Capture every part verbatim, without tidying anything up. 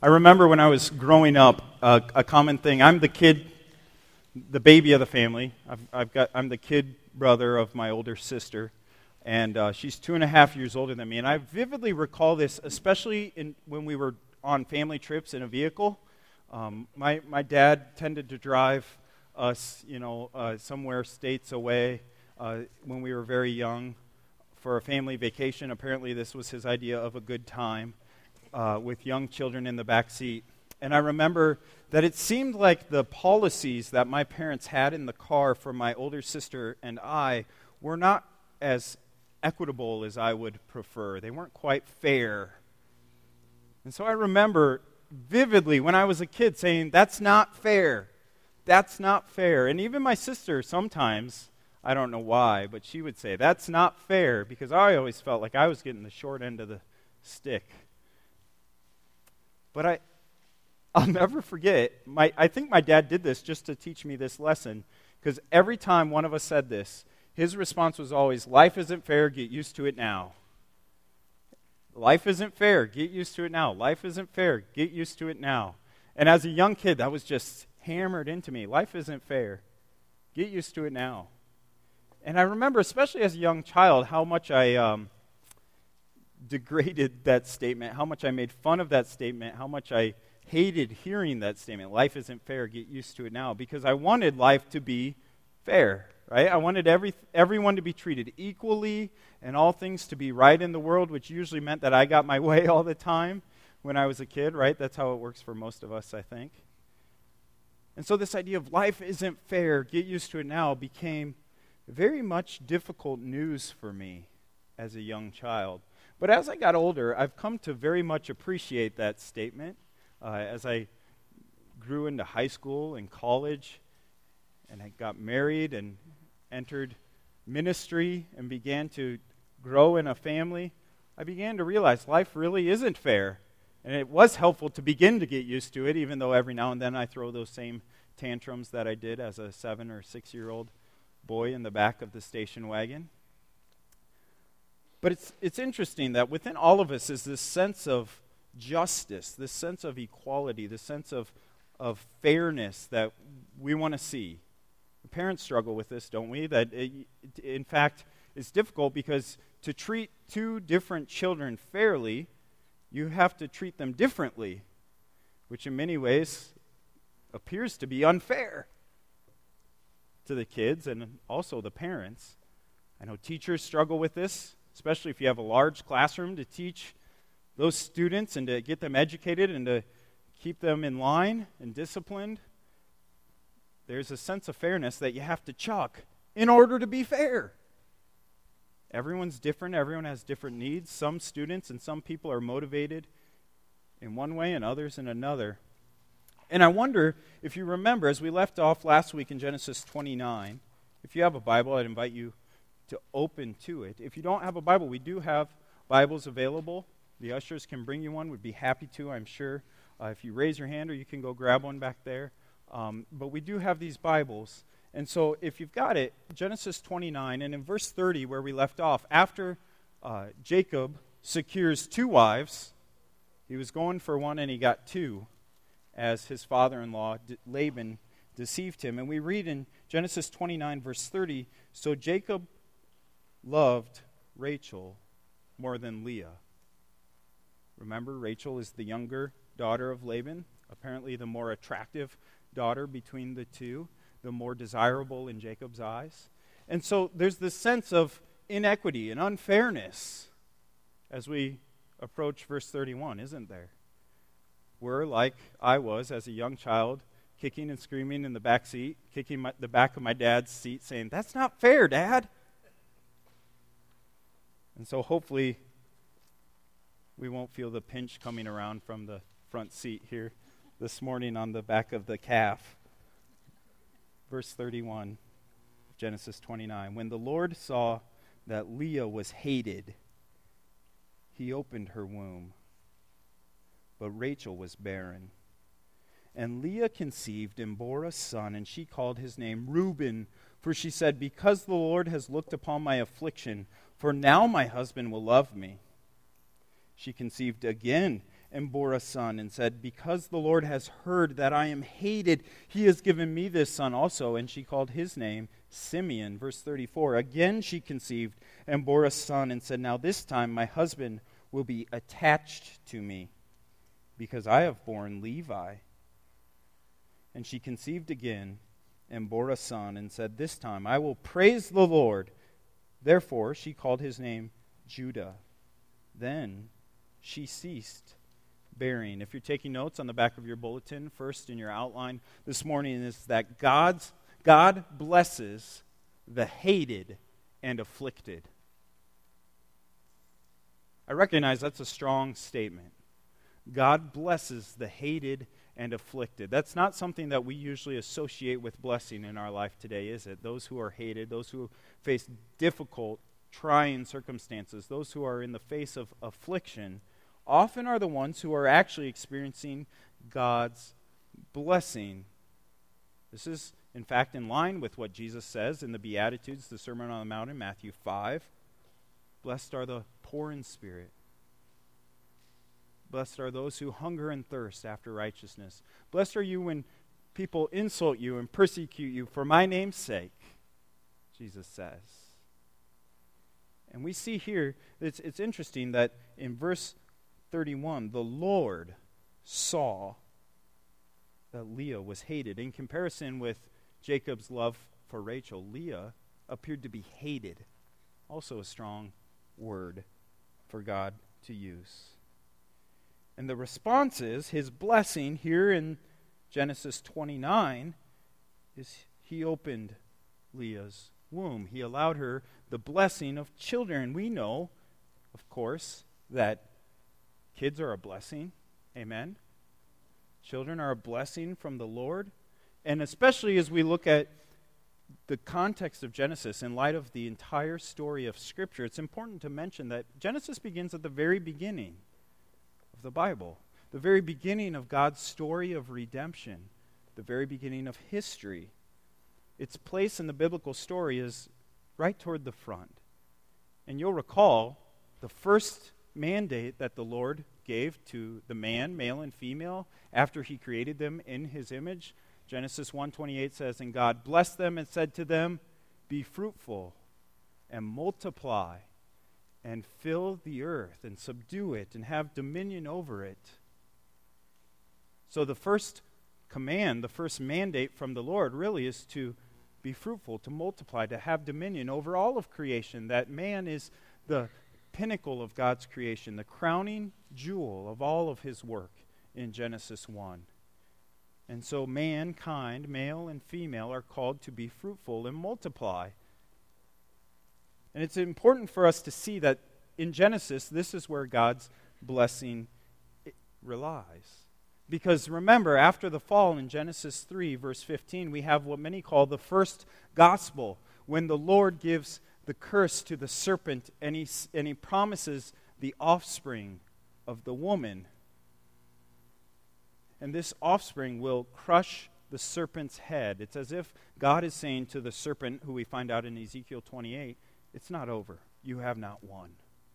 I remember when I was growing up, uh, a common thing. I'm the kid, the baby of the family. I've, I've got. I'm the kid brother of my older sister, and uh, she's two and a half years older than me. And I vividly recall this, especially in, when we were on family trips in a vehicle. Um, my my dad tended to drive us, you know, uh, somewhere states away uh, when we were very young for a family vacation. Apparently, this was his idea of a good time. Uh, with young children in the back seat. And I remember that it seemed like the policies that my parents had in the car for my older sister and I were not as equitable as I would prefer. They weren't quite fair. And so I remember vividly when I was a kid saying, that's not fair. That's not fair. And even my sister sometimes, I don't know why, but she would say, that's not fair, because I always felt like I was getting the short end of the stick. But I, I'll never forget, my, I think my dad did this just to teach me this lesson, because every time one of us said this, his response was always, life isn't fair, get used to it now. Life isn't fair, get used to it now. Life isn't fair, get used to it now. And as a young kid, that was just hammered into me. Life isn't fair, get used to it now. And I remember, especially as a young child, how much I... Um, degraded that statement, how much I made fun of that statement, how much I hated hearing that statement, life isn't fair, get used to it now, because I wanted life to be fair, right? I wanted every everyone to be treated equally and all things to be right in the world, which usually meant that I got my way all the time when I was a kid, right? That's how it works for most of us, I think. And so this idea of life isn't fair, get used to it now, became very much difficult news for me as a young child. But as I got older, I've come to very much appreciate that statement. Uh, as I grew into high school and college, and I got married and entered ministry and began to grow in a family, I began to realize life really isn't fair. And it was helpful to begin to get used to it, even though every now and then I throw those same tantrums that I did as a seven or six-year-old boy in the back of the station wagon. But it's it's interesting that within all of us is this sense of justice, this sense of equality, this sense of, of fairness that we want to see. The parents struggle with this, don't we? That, it, in fact, it's difficult because to treat two different children fairly, you have to treat them differently, which in many ways appears to be unfair to the kids and also the parents. I know teachers struggle with this, especially if you have a large classroom to teach those students and to get them educated and to keep them in line and disciplined. There's a sense of fairness that you have to chuck in order to be fair. Everyone's different. Everyone has different needs. Some students and some people are motivated in one way and others in another. And I wonder if you remember, as we left off last week in Genesis twenty-nine, if you have a Bible, I'd invite you to open to it. If you don't have a Bible, we do have Bibles available. The ushers can bring you one. We'd be happy to, I'm sure. Uh, if you raise your hand, or you can go grab one back there. Um, but we do have these Bibles. And so if you've got it, Genesis twenty-nine, and in verse thirty, where we left off, after uh, Jacob secures two wives, he was going for one and he got two, as his father-in-law, Laban, deceived him. And we read in Genesis twenty-nine, verse thirty, so Jacob loved Rachel more than Leah. Remember, Rachel is the younger daughter of Laban, apparently the more attractive daughter between the two, the more desirable in Jacob's eyes. And so there's this sense of inequity and unfairness as we approach verse thirty-one, isn't there? We're like I was as a young child, kicking and screaming in the back seat, kicking my, the back of my dad's seat, saying, that's not fair, Dad. And so hopefully we won't feel the pinch coming around from the front seat here this morning on the back of the calf. Verse thirty-one, Genesis twenty-nine. When the Lord saw that Leah was hated, he opened her womb, but Rachel was barren. And Leah conceived and bore a son, and she called his name Reuben, for she said, because the Lord has looked upon my affliction, for now my husband will love me. She conceived again and bore a son, and said, because the Lord has heard that I am hated, he has given me this son also. And she called his name Simeon. Verse thirty-four, again she conceived and bore a son, and said, now this time my husband will be attached to me, because I have borne Levi. And she conceived again and bore a son, and said, this time I will praise the Lord. Therefore she called his name Judah. Then she ceased bearing. If you're taking notes on the back of your bulletin, first in your outline this morning is that God's God blesses the hated and afflicted. I recognize that's a strong statement. God blesses the hated and afflicted. That's not something that we usually associate with blessing in our life today, is it? Those who are hated, those who face difficult, trying circumstances, those who are in the face of affliction, often are the ones who are actually experiencing God's blessing. This is, in fact, in line with what Jesus says in the Beatitudes, the Sermon on the Mount in Matthew five. Blessed are the poor in spirit. Blessed are those who hunger and thirst after righteousness. Blessed are you when people insult you and persecute you for my name's sake, Jesus says. And we see here, it's, it's interesting that in verse thirty-one, the Lord saw that Leah was hated. In comparison with Jacob's love for Rachel, Leah appeared to be hated. Also a strong word for God to use. And the response is, his blessing here in Genesis twenty-nine is he opened Leah's womb. He allowed her the blessing of children. We know, of course, that kids are a blessing. Amen? Children are a blessing from the Lord. And especially as we look at the context of Genesis in light of the entire story of Scripture, it's important to mention that Genesis begins at the very beginning of the Bible, the very beginning of God's story of redemption, the very beginning of history. Its place in the biblical story is right toward the front. And you'll recall the first mandate that the Lord gave to the man, male and female, after he created them in his image. Genesis one twenty-eight says, and God blessed them and said to them, be fruitful and multiply and fill the earth and subdue it and have dominion over it. So the first command, the first mandate from the Lord really is to be fruitful, to multiply, to have dominion over all of creation. That man is the pinnacle of God's creation, the crowning jewel of all of his work in Genesis one. And so mankind, male and female, are called to be fruitful and multiply. And it's important for us to see that in Genesis, this is where God's blessing relies. Because remember, after the fall in Genesis three, verse fifteen, we have what many call the first gospel, when the Lord gives the curse to the serpent, and he, and he promises the offspring of the woman. And this offspring will crush the serpent's head. It's as if God is saying to the serpent, who we find out in Ezekiel twenty-eight, it's not over. You have not won.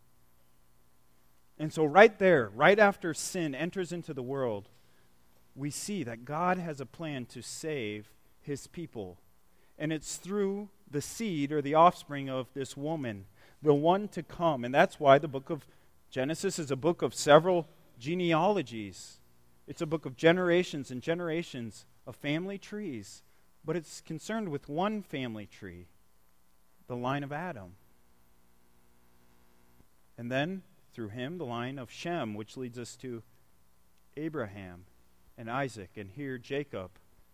And so right there, right after sin enters into the world, we see that God has a plan to save his people. And it's through the seed or the offspring of this woman, the one to come. And that's why the book of Genesis is a book of several genealogies. It's a book of generations and generations of family trees. But it's concerned with one family tree, the line of Adam. And then, through him, the line of Shem, which leads us to Abraham and Isaac, and here Jacob.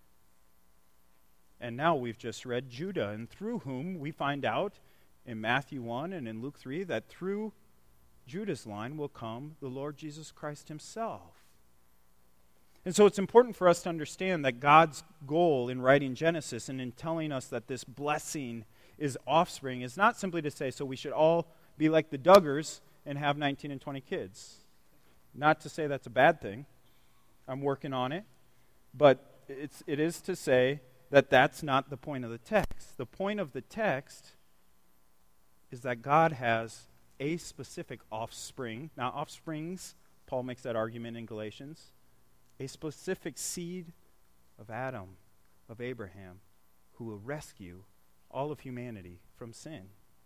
And now we've just read Judah, and through whom we find out in Matthew one and in Luke three that through Judah's line will come the Lord Jesus Christ himself. And so it's important for us to understand that God's goal in writing Genesis and in telling us that this blessing is offspring is not simply to say, so we should all be like the Duggars and have nineteen and twenty kids. Not to say that's a bad thing. I'm working on it. But it's, it is to say that that's not the point of the text. The point of the text is that God has a specific offspring. Now, offsprings, Paul makes that argument in Galatians, a specific seed of Adam, of Abraham, who will rescue all of humanity from sin.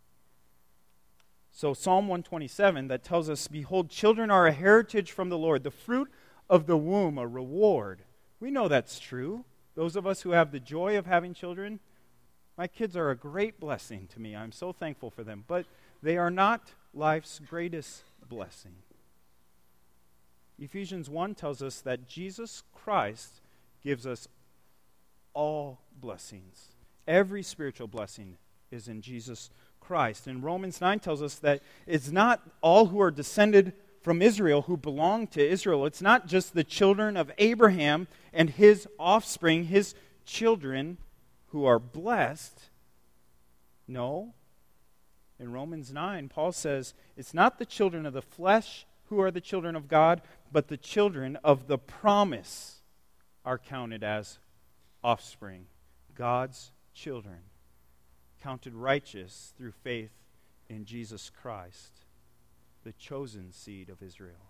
So Psalm one twenty-seven that tells us, behold, children are a heritage from the Lord, the fruit of the womb a reward. We know that's true. Those of us who have the joy of having children, my kids are a great blessing to me. I'm so thankful for them. But they are not life's greatest blessing. Ephesians one tells us that Jesus Christ gives us all blessings. Every spiritual blessing is in Jesus Christ. And Romans nine tells us that it's not all who are descended from Israel who belong to Israel. It's not just the children of Abraham and his offspring, his children, who are blessed. No. In Romans nine, Paul says, it's not the children of the flesh who are the children of God, but the children of the promise are counted as offspring, God's children, counted righteous through faith in Jesus Christ, the chosen seed of Israel.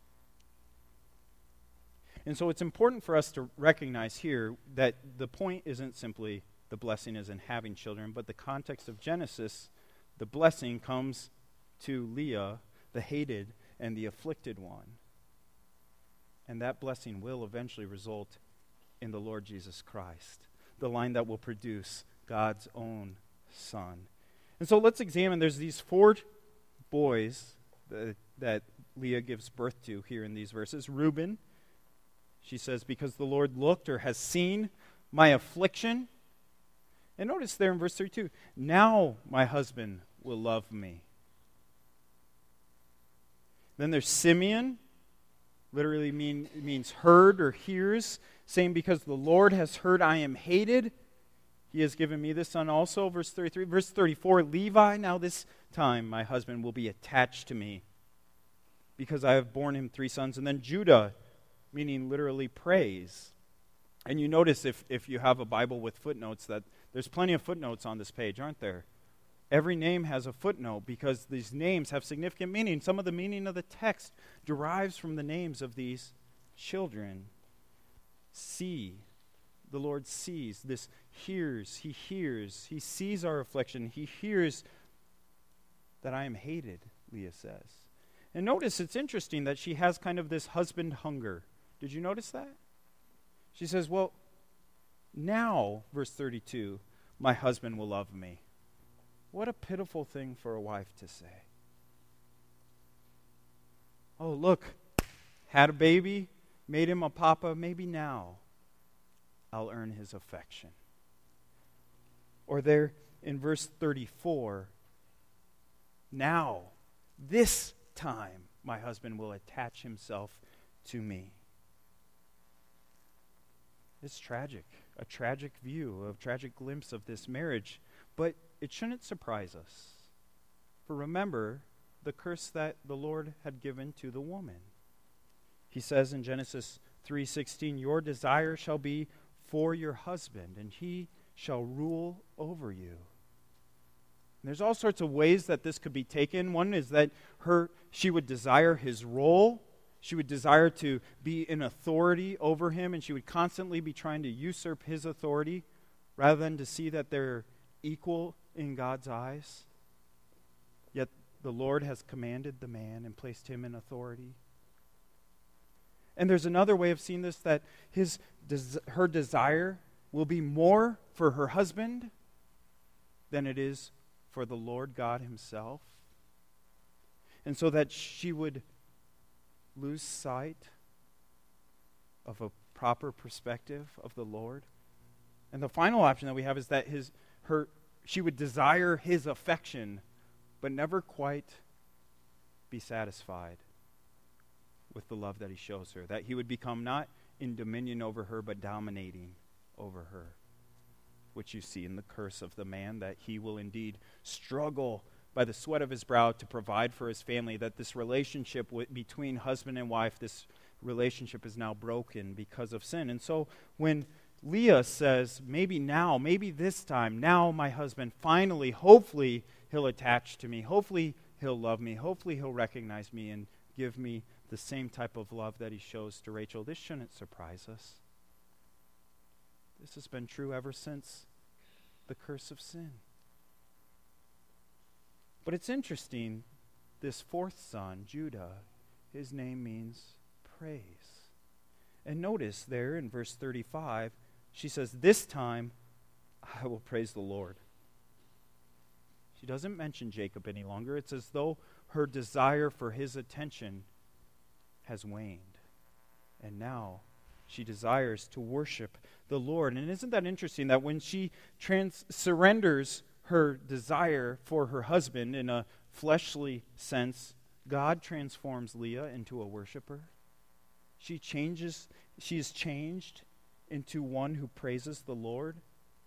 And so it's important for us to recognize here that the point isn't simply the blessing is in having children, but the context of Genesis, the blessing comes to Leah, the hated and the afflicted one. And that blessing will eventually result in the Lord Jesus Christ, the line that will produce God's own Son. And so let's examine, there's these four boys that, that Leah gives birth to here in these verses. Reuben, she says, because the Lord looked or has seen my affliction. And notice there in verse thirty-two, now my husband will love me. Then there's Simeon, literally mean, means heard or hears, saying, because the Lord has heard I am hated, he has given me this son also. Verse thirty-three. Verse thirty-four, Levi, now this time my husband will be attached to me, because I have borne him three sons. And then Judah, meaning literally praise. And you notice if, if you have a Bible with footnotes that there's plenty of footnotes on this page, aren't there? Every name has a footnote because these names have significant meaning. Some of the meaning of the text derives from the names of these children. See, the Lord sees. This hears, he hears. He sees our affliction. He hears that I am hated, Leah says. And notice it's interesting that she has kind of this husband hunger. Did you notice that? She says, well, now, verse thirty-two, my husband will love me. What a pitiful thing for a wife to say. Oh, look, had a baby, made him a papa, maybe now I'll earn his affection. Or there in verse thirty-four, now, this time, my husband will attach himself to me. It's tragic, a tragic view, a tragic glimpse of this marriage. But it shouldn't surprise us. For remember the curse that the Lord had given to the woman. He says in Genesis three sixteen, your desire shall be for your husband, and he shall rule over you. And there's all sorts of ways that this could be taken. One is that her she would desire his role. She would desire to be in authority over him, and she would constantly be trying to usurp his authority rather than to see that they're equal in God's eyes. Yet the Lord has commanded the man and placed him in authority. And there's another way of seeing this, that his des- her desire will be more for her husband than it is for the Lord God himself. And so that she would lose sight of a proper perspective of the Lord. And the final option that we have is that his her she would desire his affection, but never quite be satisfied with the love that he shows her. That he would become not in dominion over her, but dominating over her. Which you see in the curse of the man, that he will indeed struggle by the sweat of his brow to provide for his family, that this relationship w- between husband and wife, this relationship is now broken because of sin. And so when Leah says, maybe now, maybe this time, now my husband finally, hopefully he'll attach to me, hopefully he'll love me, hopefully he'll recognize me and give me the same type of love that he shows to Rachel. This shouldn't surprise us. This has been true ever since the curse of sin. But it's interesting, this fourth son, Judah, his name means praise. And notice there in verse thirty-five, she says, "This time I will praise the Lord." She doesn't mention Jacob any longer. It's as though her desire for his attention has waned. And now she desires to worship the Lord. And isn't that interesting that when she trans- surrenders her desire for her husband in a fleshly sense, God transforms Leah into a worshiper? She changes, she is changed into one who praises the Lord.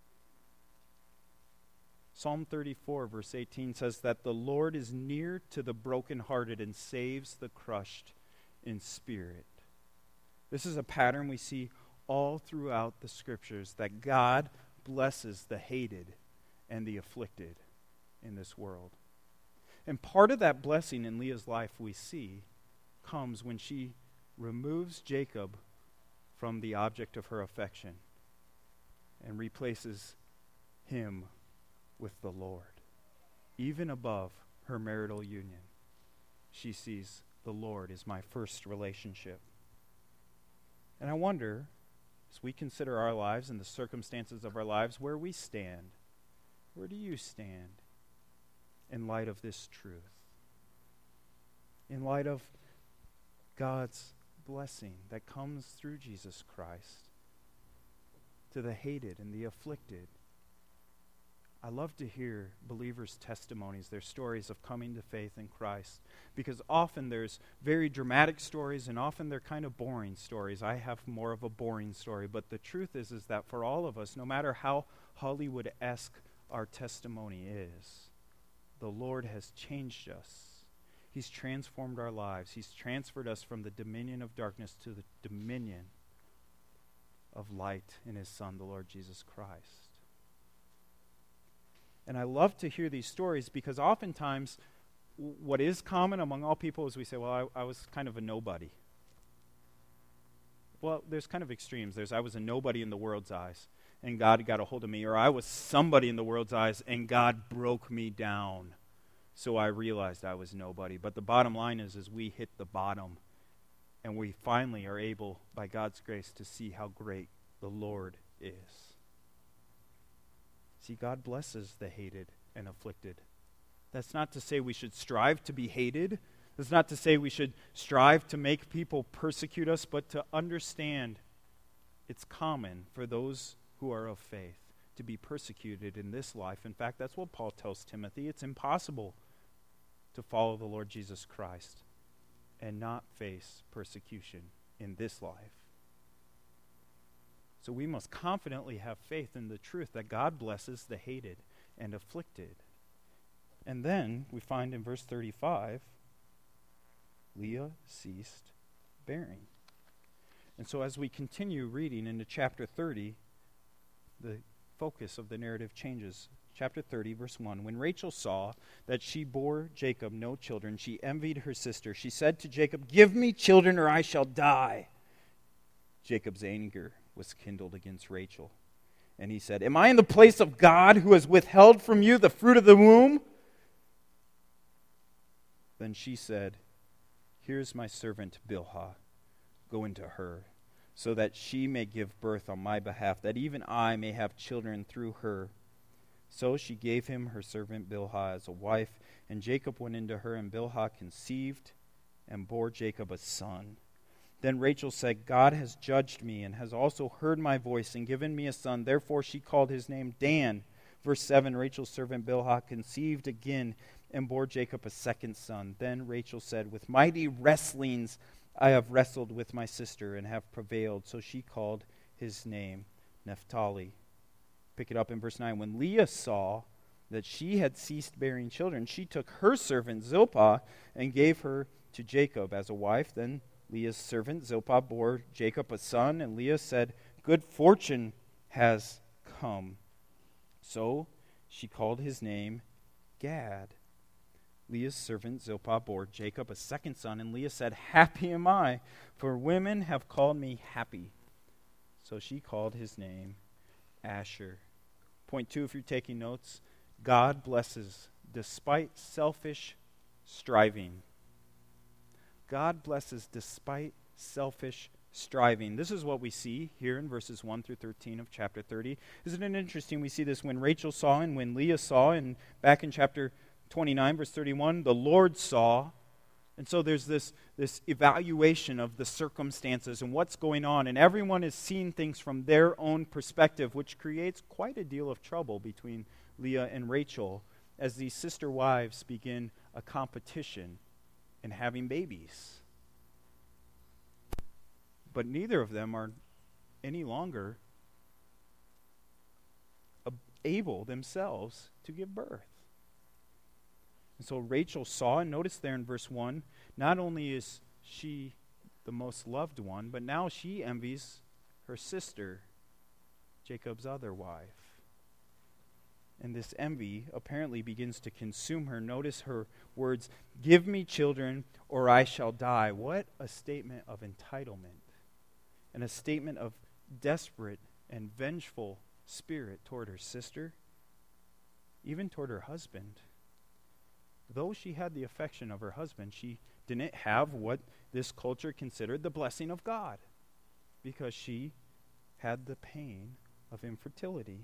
Psalm thirty-four, verse eighteen says that the Lord is near to the brokenhearted and saves the crushed in spirit. This is a pattern we see all throughout the scriptures, that God blesses the hated and the afflicted in this world. And part of that blessing in Leah's life we see comes when she removes Jacob from the object of her affection and replaces him with the Lord. Even above her marital union, she sees the Lord is my first relationship. And I wonder, as we consider our lives and the circumstances of our lives, where we stand. Where do you stand in light of this truth? In light of God's blessing that comes through Jesus Christ to the hated and the afflicted. I love to hear believers' testimonies, their stories of coming to faith in Christ, because often there's very dramatic stories and often they're kind of boring stories. I have more of a boring story, but the truth is, is that for all of us, no matter how Hollywood-esque our testimony is, the Lord has changed us. He's transformed our lives. He's transferred us from the dominion of darkness to the dominion of light in his Son, the Lord Jesus Christ. And I love to hear these stories because oftentimes w- what is common among all people is we say, well, I, I was kind of a nobody. Well, there's kind of extremes. There's I was a nobody in the world's eyes, and God got a hold of me. Or I was somebody in the world's eyes, and God broke me down. So I realized I was nobody. But the bottom line is, is we hit the bottom, and we finally are able, by God's grace, to see how great the Lord is. See, God blesses the hated and afflicted. That's not to say we should strive to be hated. That's not to say we should strive to make people persecute us, but to understand it's common for those who are of faith to be persecuted in this life. In fact, that's what Paul tells Timothy. It's impossible to follow the Lord Jesus Christ and not face persecution in this life. So we must confidently have faith in the truth that God blesses the hated and afflicted. And then we find in verse thirty-five, Leah ceased bearing. And so as we continue reading into chapter thirty, the focus of the narrative changes. Chapter thirty, verse one, when Rachel saw that she bore Jacob no children, she envied her sister. She said to Jacob, "Give me children or I shall die." Jacob's anger was kindled against Rachel. And he said, "Am I in the place of God who has withheld from you the fruit of the womb?" Then she said, "Here's my servant Bilhah. Go into her, so that she may give birth on my behalf, that even I may have children through her." So she gave him her servant Bilhah as a wife, and Jacob went into her, and Bilhah conceived and bore Jacob a son. Then Rachel said, "God has judged me and has also heard my voice and given me a son." Therefore she called his name Dan. Verse seven, Rachel's servant Bilhah conceived again and bore Jacob a second son. Then Rachel said, "With mighty wrestlings I have wrestled with my sister and have prevailed." So she called his name Naphtali. Pick it up in verse nine. When Leah saw that she had ceased bearing children, she took her servant Zilpah and gave her to Jacob as a wife. Then Leah's servant Zilpah bore Jacob a son, and Leah said, "Good fortune has come." So she called his name Gad. Leah's servant Zilpah bore Jacob a second son, and Leah said, "Happy am I, for women have called me happy." So she called his name Asher. Point two, if you're taking notes, God blesses despite selfish striving. God blesses despite selfish striving. This is what we see here in verses one through thirteen of chapter thirty. Isn't it interesting? We see this when Rachel saw and when Leah saw, and back in chapter twenty-nine, verse thirty-one, the Lord saw. And so there's this, this evaluation of the circumstances and what's going on, and everyone is seeing things from their own perspective, which creates quite a deal of trouble between Leah and Rachel as these sister wives begin a competition in having babies. But neither of them are any longer able themselves to give birth. And so Rachel saw, and notice there in verse one, not only is she the most loved one, but now she envies her sister, Jacob's other wife. And this envy apparently begins to consume her. Notice her words, "Give me children or I shall die." What a statement of entitlement, and a statement of desperate and vengeful spirit toward her sister, even toward her husband. Though she had the affection of her husband, she didn't have what this culture considered the blessing of God, because she had the pain of infertility.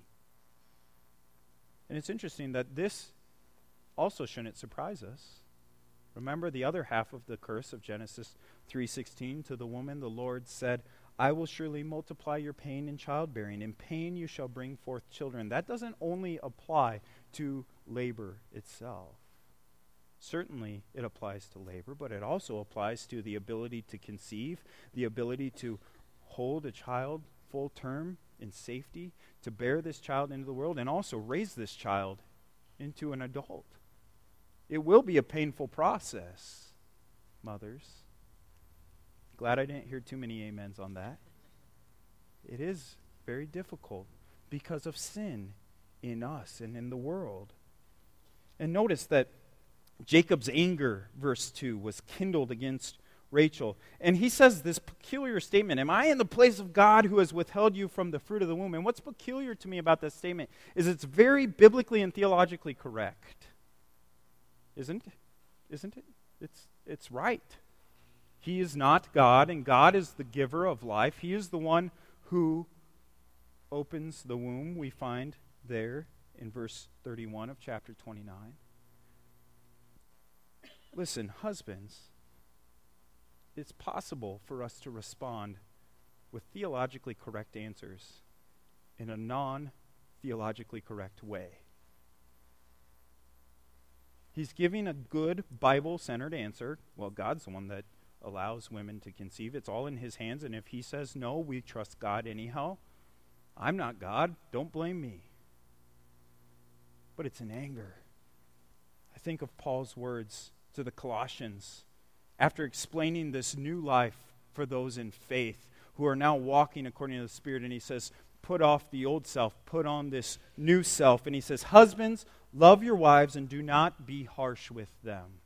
And it's interesting that this also shouldn't surprise us. Remember the other half of the curse of Genesis three sixteen, to the woman the Lord said, "I will surely multiply your pain in childbearing. In pain you shall bring forth children." That doesn't only apply to labor itself. Certainly it applies to labor, but it also applies to the ability to conceive, the ability to hold a child full term in safety, to bear this child into the world, and also raise this child into an adult. It will be a painful process, mothers. Glad I didn't hear too many amens on that. It is very difficult because of sin in us and in the world. And notice that Jacob's anger, verse two, was kindled against Rachel. And he says this peculiar statement, "Am I in the place of God who has withheld you from the fruit of the womb?" And what's peculiar to me about this statement is it's very biblically and theologically correct. Isn't it? Isn't it? It's, it's right. He is not God, and God is the giver of life. He is the one who opens the womb, we find there in verse thirty-one of chapter twenty-nine. Listen, husbands, it's possible for us to respond with theologically correct answers in a non-theologically correct way. He's giving a good Bible-centered answer. Well, God's the one that allows women to conceive. It's all in his hands, and if he says no, we trust God anyhow. I'm not God. Don't blame me. But it's in anger. I think of Paul's words to the Colossians after explaining this new life for those in faith who are now walking according to the Spirit, and he says, put off the old self, put on this new self. And he says, "Husbands, love your wives and do not be harsh with them."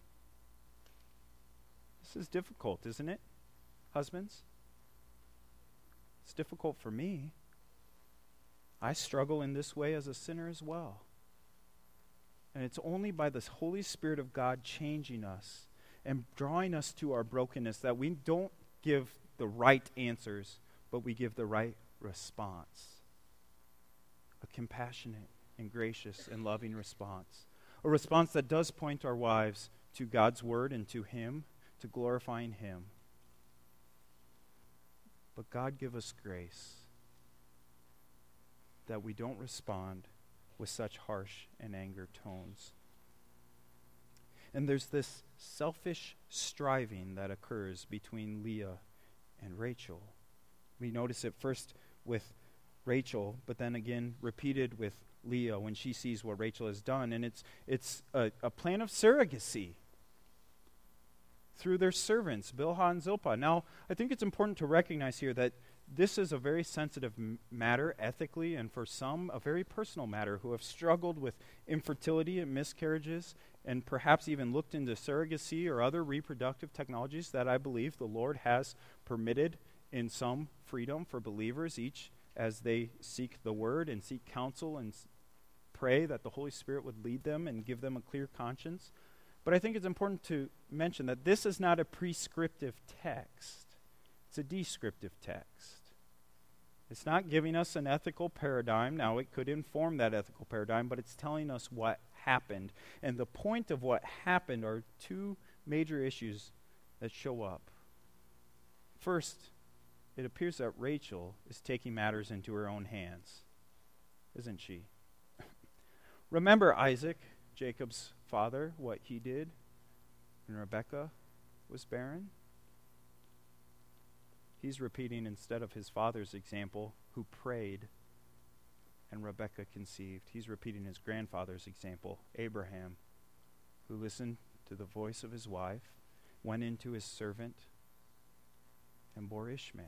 This is difficult, isn't it, husbands? It's difficult for me. I struggle in this way as a sinner as well. And it's only by the Holy Spirit of God changing us and drawing us to our brokenness that we don't give the right answers, but we give the right response. A compassionate and gracious and loving response. A response that does point our wives to God's word and to him, to glorifying him. But God give us grace that we don't respond with such harsh and anger tones. And there's this selfish striving that occurs between Leah and Rachel. We notice it first with Rachel, but then again repeated with Leah when she sees what Rachel has done. And it's it's a, a plan of surrogacy through their servants, Bilhah and Zilpah. Now, I think it's important to recognize here that this is a very sensitive m- matter ethically, and for some, a very personal matter, who have struggled with infertility and miscarriages, and perhaps even looked into surrogacy or other reproductive technologies that I believe the Lord has permitted in some freedom for believers, each as they seek the Word and seek counsel and s- pray that the Holy Spirit would lead them and give them a clear conscience. But I think it's important to mention that this is not a prescriptive text. It's a descriptive text. It's not giving us an ethical paradigm. Now, it could inform that ethical paradigm, but it's telling us what happened. And the point of what happened are two major issues that show up. First, it appears that Rachel is taking matters into her own hands, isn't she? Remember Isaac, Jacob's father, what he did when Rebekah was barren? He's repeating, instead of his father's example, who prayed and Rebekah conceived, he's repeating his grandfather's example, Abraham, who listened to the voice of his wife, went into his servant, and bore Ishmael.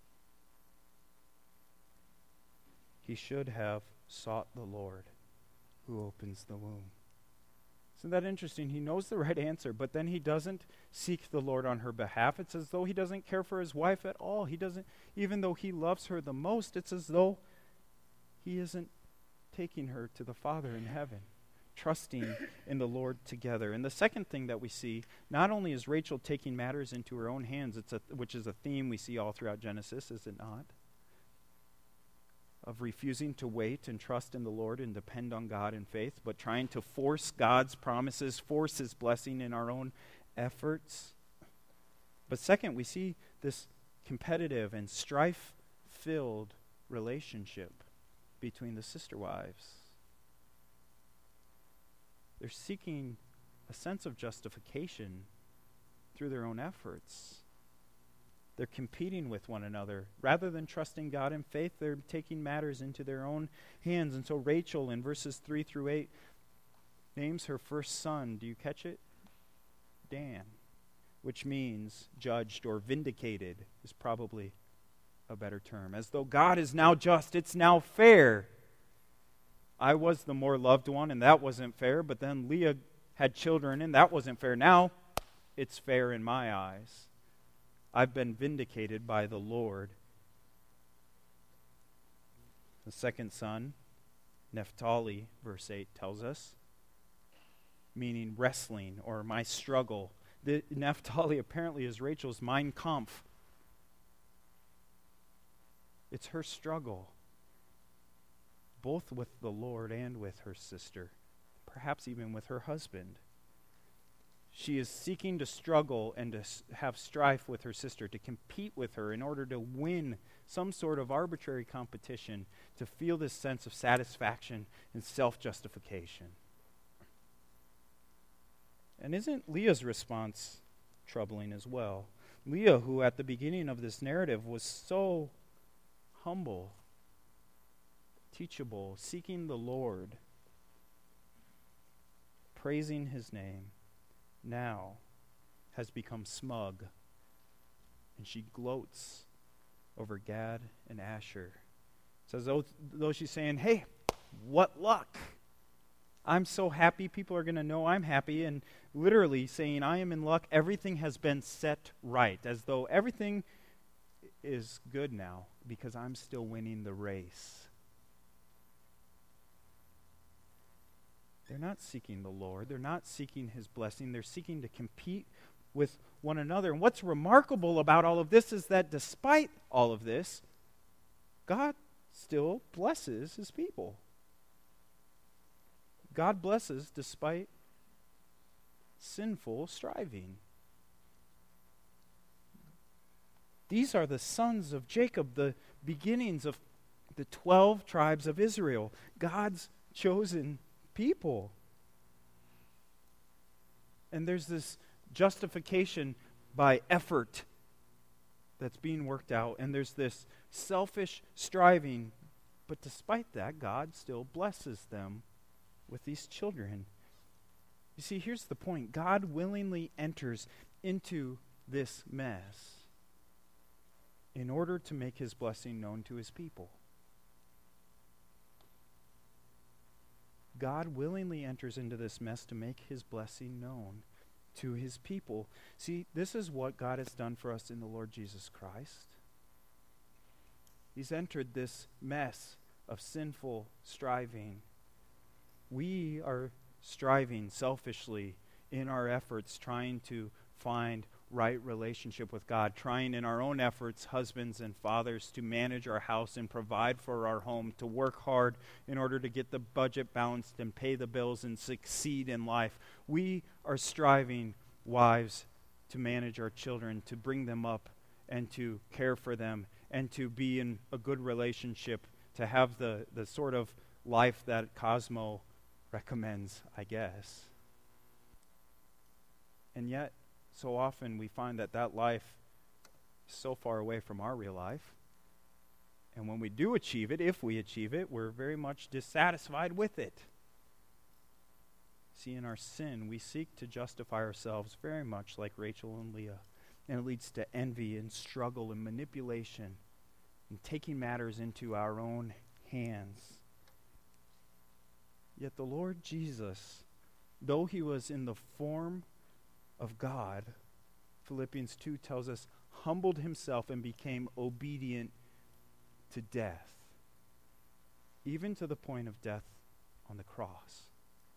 He should have sought the Lord, who opens the womb. Isn't that interesting? He knows the right answer, but then he doesn't seek the Lord on her behalf. It's as though he doesn't care for his wife at all. He doesn't, even though he loves her the most, it's as though he isn't taking her to the Father in heaven, trusting in the Lord together. And the second thing that we see, not only is Rachel taking matters into her own hands, it's a, which is a theme we see all throughout Genesis, is it not? Of refusing to wait and trust in the Lord and depend on God in faith, but trying to force God's promises, force his blessing in our own efforts. But second, we see this competitive and strife-filled relationship between the sister wives. They're seeking a sense of justification through their own efforts. They're competing with one another. Rather than trusting God in faith, they're taking matters into their own hands. And so Rachel, in verses three through eight, names her first son. Do you catch it? Dan, which means judged or vindicated is probably a better term. As though God is now just, it's now fair. I was the more loved one, and that wasn't fair, but then Leah had children, and that wasn't fair. Now, it's fair in my eyes. I've been vindicated by the Lord. The second son, Naphtali, verse eight tells us, meaning wrestling or my struggle. The, Naphtali apparently is Rachel's Mein Kampf. It's her struggle, both with the Lord and with her sister, perhaps even with her husband. She is seeking to struggle and to have strife with her sister, to compete with her in order to win some sort of arbitrary competition, to feel this sense of satisfaction and self-justification. And isn't Leah's response troubling as well? Leah, who at the beginning of this narrative was so humble, teachable, seeking the Lord, praising his name, now has become smug, and she gloats over Gad and Asher. It's as though, though she's saying, hey, what luck. I'm so happy, people are going to know I'm happy, and literally saying I am in luck, everything has been set right, as though everything is good now because I'm still winning the race. They're not seeking the Lord. They're not seeking his blessing. They're seeking to compete with one another. And what's remarkable about all of this is that despite all of this, God still blesses his people. God blesses despite sinful striving. These are the sons of Jacob, the beginnings of the twelve tribes of Israel, God's chosen people. And there's this justification by effort that's being worked out, and there's this selfish striving, but despite that, God still blesses them with these children. You see, here's the point. God willingly enters into this mess in order to make his blessing known to his people. God willingly enters into this mess to make his blessing known to his people. See, this is what God has done for us in the Lord Jesus Christ. He's entered this mess of sinful striving. We are striving selfishly in our efforts, trying to find right relationship with God, trying in our own efforts, husbands and fathers, to manage our house and provide for our home, to work hard in order to get the budget balanced and pay the bills and succeed in life. We are striving, wives, to manage our children, to bring them up and to care for them and to be in a good relationship, to have the, the sort of life that Cosmo recommends, I guess. And yet, so often we find that that life is so far away from our real life. And when we do achieve it, if we achieve it, we're very much dissatisfied with it. See, in our sin, we seek to justify ourselves very much like Rachel and Leah. And it leads to envy and struggle and manipulation and taking matters into our own hands. Yet the Lord Jesus, though he was in the form of God, Philippians two tells us, humbled himself and became obedient to death, even to the point of death on the cross.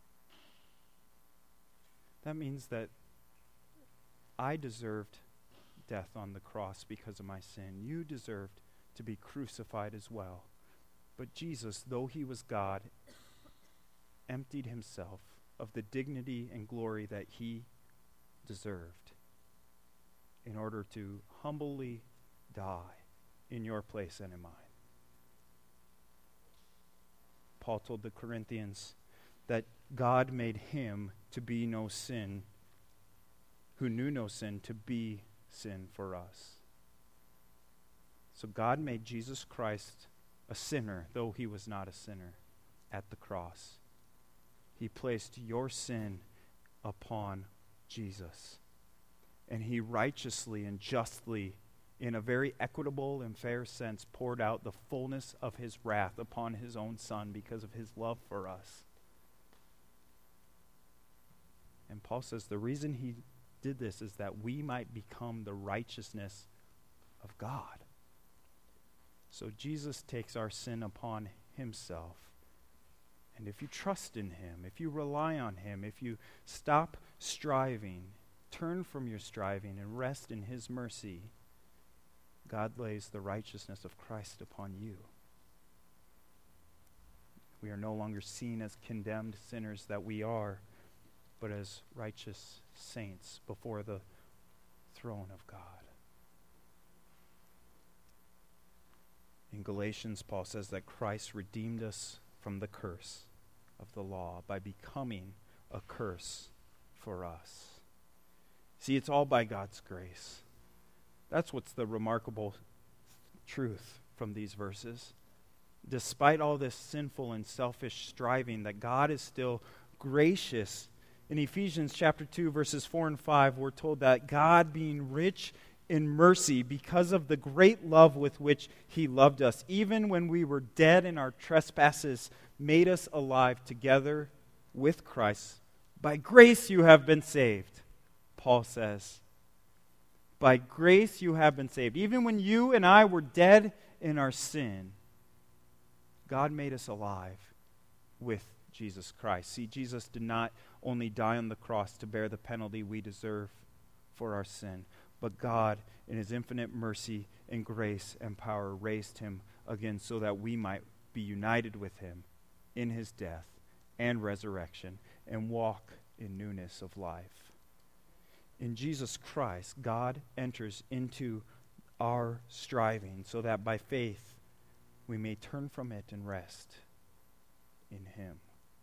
That means that I deserved death on the cross because of my sin. You deserved to be crucified as well. But Jesus, though he was God, emptied himself of the dignity and glory that he deserved in order to humbly die in your place and in mine. Paul told the Corinthians that God made him to be no sin, who knew no sin, to be sin for us. So God made Jesus Christ a sinner, though he was not a sinner, at the cross. He placed your sin upon Jesus. And he righteously and justly, in a very equitable and fair sense, poured out the fullness of his wrath upon his own Son because of his love for us. And Paul says the reason he did this is that we might become the righteousness of God. So Jesus takes our sin upon himself. And if you trust in him, if you rely on him, if you stop striving, turn from your striving and rest in his mercy, God lays the righteousness of Christ upon you. We are no longer seen as condemned sinners that we are, but as righteous saints before the throne of God. In Galatians, Paul says that Christ redeemed us from the curse of the law by becoming a curse for us. See, it's all by God's grace. That's what's the remarkable truth from these verses. Despite all this sinful and selfish striving, that God is still gracious. In Ephesians chapter two, verses four and five, we're told that God, being rich in mercy, because of the great love with which he loved us, even when we were dead in our trespasses, made us alive together with Christ. By grace you have been saved, Paul says. By grace you have been saved. Even when you and I were dead in our sin, God made us alive with Jesus Christ. See, Jesus did not only die on the cross to bear the penalty we deserve for our sin, but God, in his infinite mercy and grace and power, raised him again so that we might be united with him in his death and resurrection and walk in newness of life. In Jesus Christ, God enters into our striving so that by faith we may turn from it and rest in him.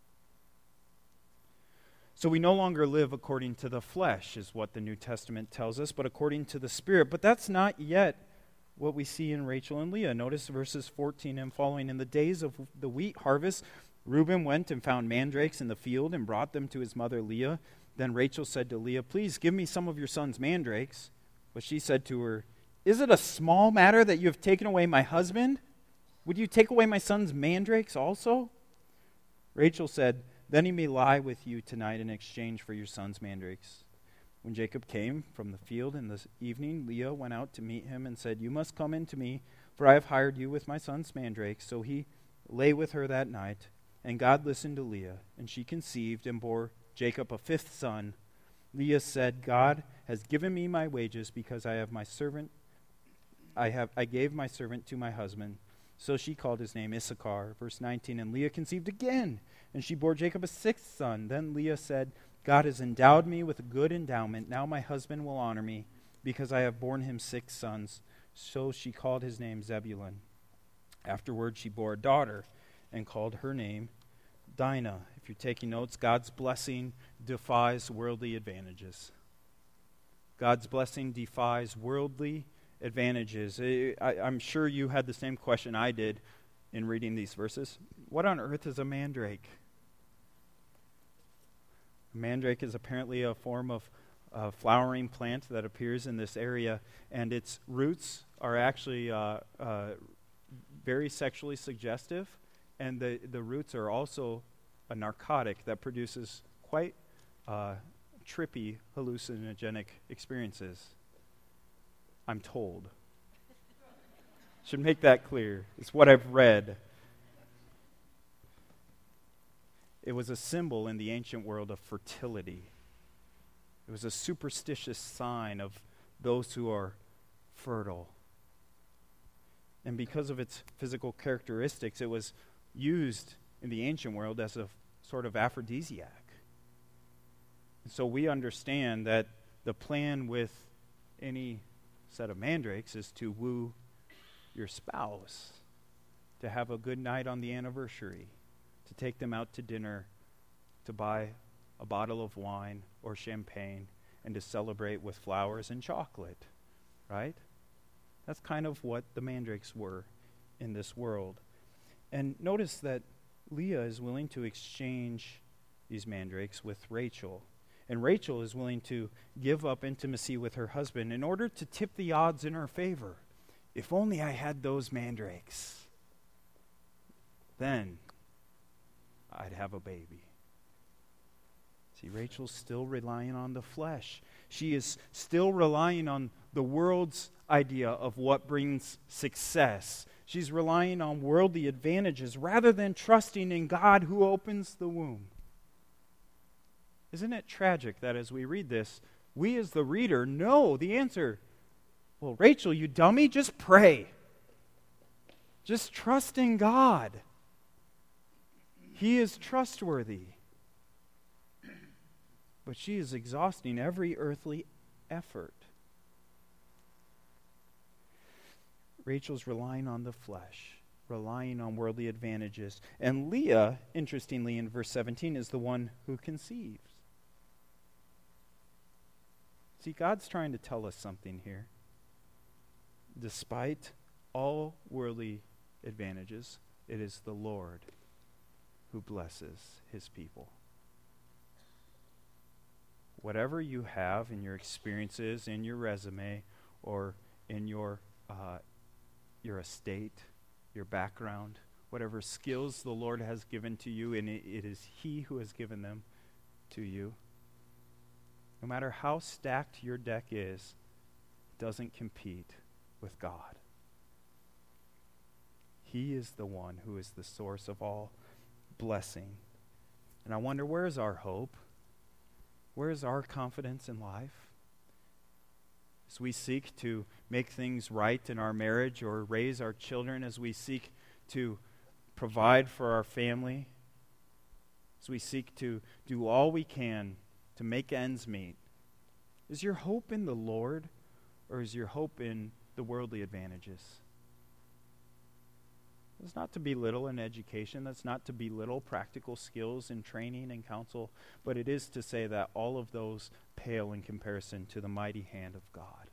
So we no longer live according to the flesh, is what the New Testament tells us, but according to the Spirit. But that's not yet what we see in Rachel and Leah. Notice verses fourteen and following. In the days of the wheat harvest, Reuben went and found mandrakes in the field and brought them to his mother Leah. Then Rachel said to Leah, "Please give me some of your son's mandrakes." But she said to her, Is it a small matter that you have taken away my husband? Would you take away my son's mandrakes also? Rachel said, Then he may lie with you tonight in exchange for your son's mandrakes. When Jacob came from the field in the evening, Leah went out to meet him and said, You must come in to me, for I have hired you with my son's mandrakes. So he lay with her that night, and God listened to Leah, and she conceived and bore Jacob a fifth son. Leah said, God has given me my wages because I have my servant. I have I gave my servant to my husband. So she called his name Issachar. Verse nineteen, and Leah conceived again, and she bore Jacob a sixth son. Then Leah said, God has endowed me with a good endowment. Now my husband will honor me, because I have borne him six sons. So she called his name Zebulun. Afterward she bore a daughter, and called her name Dinah. If you're taking notes, God's blessing defies worldly advantages. God's blessing defies worldly advantages. I, I'm sure you had the same question I did in reading these verses. What on earth is a mandrake? A mandrake is apparently a form of uh, flowering plant that appears in this area, and its roots are actually uh, uh, very sexually suggestive, and the, the roots are also a narcotic that produces quite uh, trippy, hallucinogenic experiences. I'm told. Should make that clear. It's what I've read. It was a symbol in the ancient world of fertility. It was a superstitious sign of those who are fertile. And because of its physical characteristics, it was used in the ancient world as a sort of aphrodisiac. And so we understand that the plan with any set of mandrakes is to woo your spouse, to have a good night on the anniversary, to take them out to dinner, to buy a bottle of wine or champagne, and to celebrate with flowers and chocolate, right? That's kind of what the mandrakes were in this world. And notice that Leah is willing to exchange these mandrakes with Rachel. And Rachel is willing to give up intimacy with her husband in order to tip the odds in her favor. If only I had those mandrakes, then I'd have a baby. See, Rachel's still relying on the flesh. She is still relying on the world's idea of what brings success. She's relying on worldly advantages rather than trusting in God who opens the womb. Isn't it tragic that as we read this, we as the reader know the answer? Well, Rachel, you dummy, just pray. Just trust in God. He is trustworthy. But she is exhausting every earthly effort. Rachel's relying on the flesh, relying on worldly advantages. And Leah, interestingly, in verse seventeen, is the one who conceives. See, God's trying to tell us something here. Despite all worldly advantages, it is the Lord who blesses his people. Whatever you have in your experiences, in your resume, or in your uh, your estate, your background, whatever skills the Lord has given to you, and it, it is he who has given them to you. No matter how stacked your deck is, it doesn't compete with God. He is the one who is the source of all blessing. And I wonder, where is our hope? Where is our confidence in life? As we seek to make things right in our marriage or raise our children, as we seek to provide for our family, as we seek to do all we can to make ends meet, is your hope in the Lord, or is your hope in the worldly advantages? That's not to belittle an education. That's not to belittle practical skills and training and counsel. But it is to say that all of those pale in comparison to the mighty hand of God.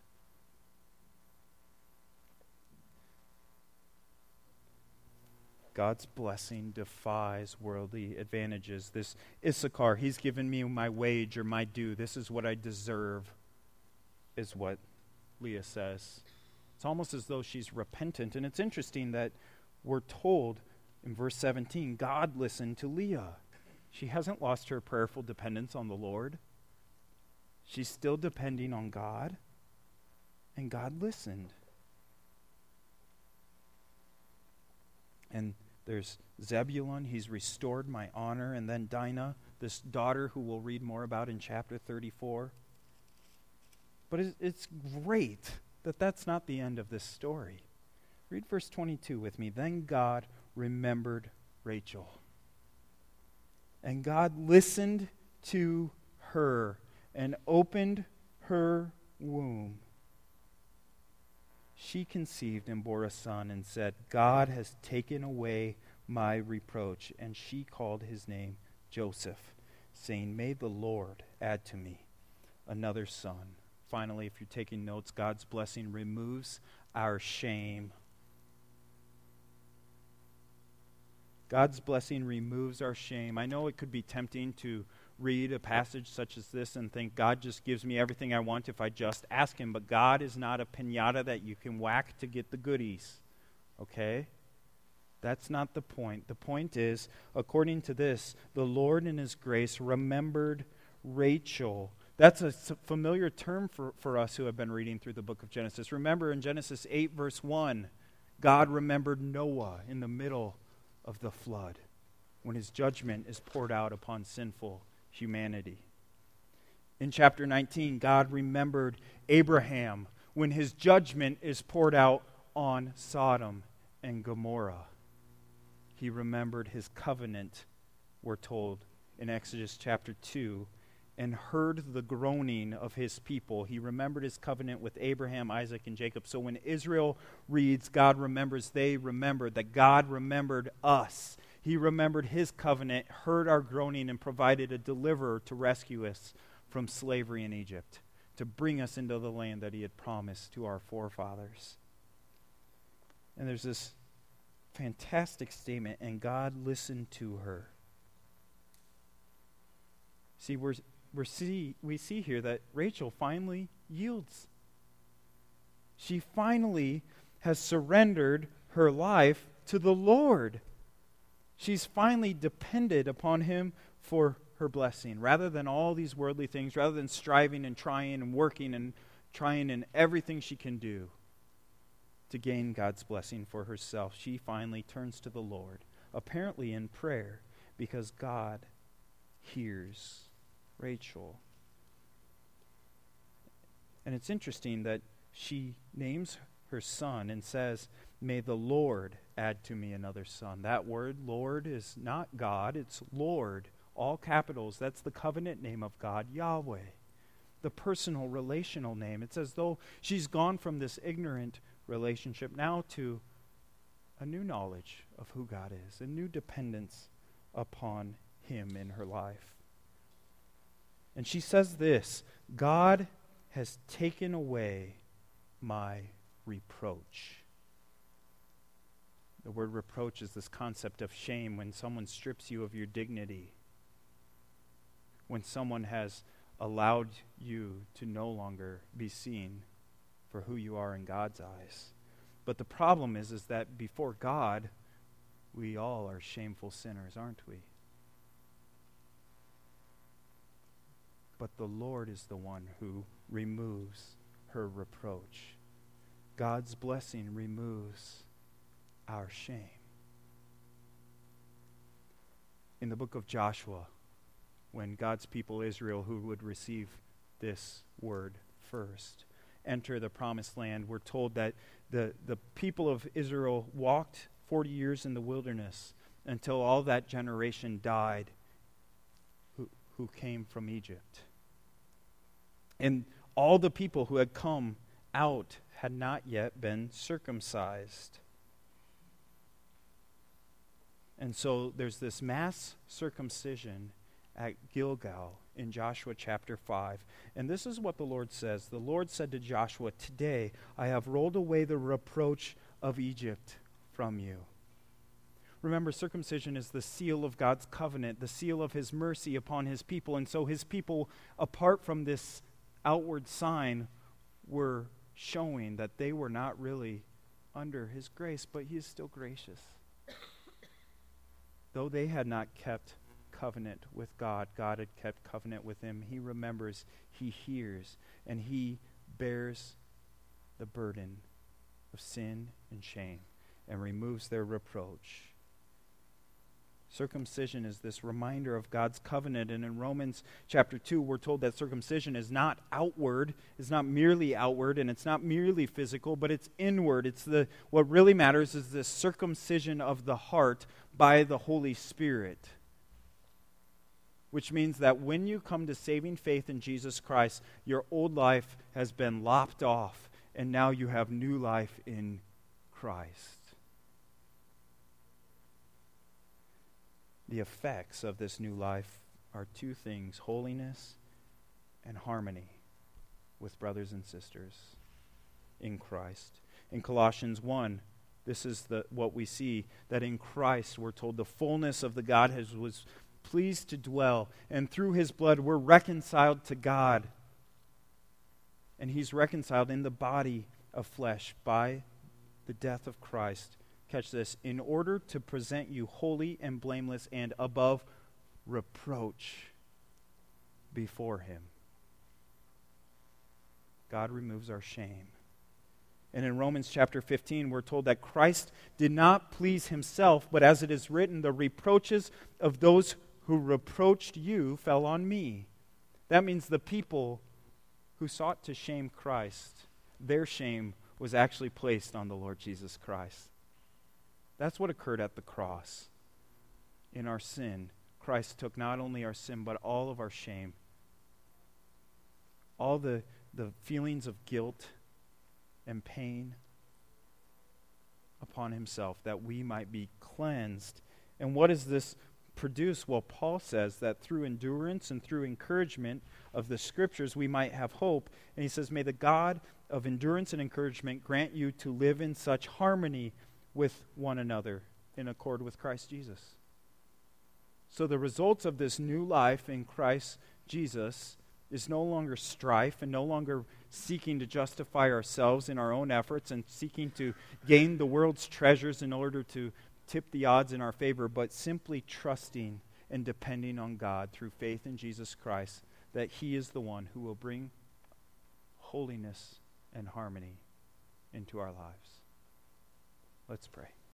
God's blessing defies worldly advantages. This Issachar, he's given me my wage or my due. This is what I deserve, is what Leah says. It's almost as though she's repentant. And it's interesting that we're told in verse seventeen, God listened to Leah. She hasn't lost her prayerful dependence on the Lord. She's still depending on God, and God listened. And there's Zebulun, he's restored my honor, and then Dinah, this daughter who we'll read more about in chapter thirty-four. But it's great that that's not the end of this story. Read verse twenty-two with me. Then God remembered Rachel. And God listened to her and opened her womb. She conceived and bore a son and said, God has taken away my reproach. And she called his name Joseph, saying, may the Lord add to me another son. Finally, if you're taking notes, God's blessing removes our shame. God's blessing removes our shame. I know it could be tempting to read a passage such as this and think God just gives me everything I want if I just ask him, but God is not a piñata that you can whack to get the goodies. Okay? That's not the point. The point is, according to this, the Lord in his grace remembered Rachel. That's a familiar term for, for us who have been reading through the book of Genesis. Remember in Genesis eight verse one, God remembered Noah in the middle of the flood when his judgment is poured out upon sinful humanity. In chapter nineteen, God remembered Abraham when his judgment is poured out on Sodom and Gomorrah. He remembered his covenant, we're told in Exodus chapter two, and heard the groaning of his people. He remembered his covenant with Abraham, Isaac, and Jacob. So when Israel reads, God remembers, they remembered that God remembered us. He remembered his covenant, heard our groaning, and provided a deliverer to rescue us from slavery in Egypt, to bring us into the land that he had promised to our forefathers. And there's this fantastic statement, and God listened to her. See, we're We see, we see here that Rachel finally yields. She finally has surrendered her life to the Lord. She's finally depended upon him for her blessing. Rather than all these worldly things, rather than striving and trying and working and trying in everything she can do to gain God's blessing for herself, she finally turns to the Lord, apparently in prayer, because God hears Rachel. And it's interesting that she names her son and says, may the Lord add to me another son. That word, Lord, is not God, it's Lord. All capitals, that's the covenant name of God, Yahweh. The personal, relational name. It's as though she's gone from this ignorant relationship now to a new knowledge of who God is, a new dependence upon him in her life. And she says this, God has taken away my reproach. The word reproach is this concept of shame when someone strips you of your dignity, when someone has allowed you to no longer be seen for who you are in God's eyes. But the problem is, is that before God, we all are shameful sinners, aren't we? But the Lord is the one who removes her reproach. God's blessing removes our shame. In the book of Joshua, when God's people Israel, who would receive this word first, enter the promised land, we're told that the, the people of Israel walked forty years in the wilderness until all that generation died who, who came from Egypt. And all the people who had come out had not yet been circumcised. And so there's this mass circumcision at Gilgal in Joshua chapter five. And this is what the Lord says. The Lord said to Joshua, today I have rolled away the reproach of Egypt from you. Remember, circumcision is the seal of God's covenant, the seal of his mercy upon his people. And so his people, apart from this outward sign, were showing that they were not really under his grace, but he is still gracious. Though they had not kept covenant with God, God had kept covenant with him. He remembers, he hears, and he bears the burden of sin and shame and removes their reproach. Circumcision is this reminder of God's covenant, and in Romans chapter two, we're told that circumcision is not outward, it's not merely outward, and it's not merely physical, but it's inward. It's the what really matters is this circumcision of the heart by the Holy Spirit, which means that when you come to saving faith in Jesus Christ, your old life has been lopped off, and now you have new life in Christ. The effects of this new life are two things: holiness and harmony with brothers and sisters in Christ. In Colossians one, this is the what we see, that in Christ we're told the fullness of the Godhead was pleased to dwell, and through his blood we're reconciled to God. And he's reconciled in the body of flesh by the death of Christ. Catch this, in order to present you holy and blameless and above reproach before him. God removes our shame. And in Romans chapter fifteen, we're told that Christ did not please himself, but as it is written, the reproaches of those who reproached you fell on me. That means the people who sought to shame Christ, their shame was actually placed on the Lord Jesus Christ. That's what occurred at the cross. In our sin, Christ took not only our sin, but all of our shame. All the, the feelings of guilt and pain upon himself, that we might be cleansed. And what does this produce? Well, Paul says that through endurance and through encouragement of the Scriptures, we might have hope. And he says, may the God of endurance and encouragement grant you to live in such harmony with one another in accord with Christ Jesus. So the results of this new life in Christ Jesus is no longer strife and no longer seeking to justify ourselves in our own efforts and seeking to gain the world's treasures in order to tip the odds in our favor, but simply trusting and depending on God through faith in Jesus Christ, that he is the one who will bring holiness and harmony into our lives. Let's pray.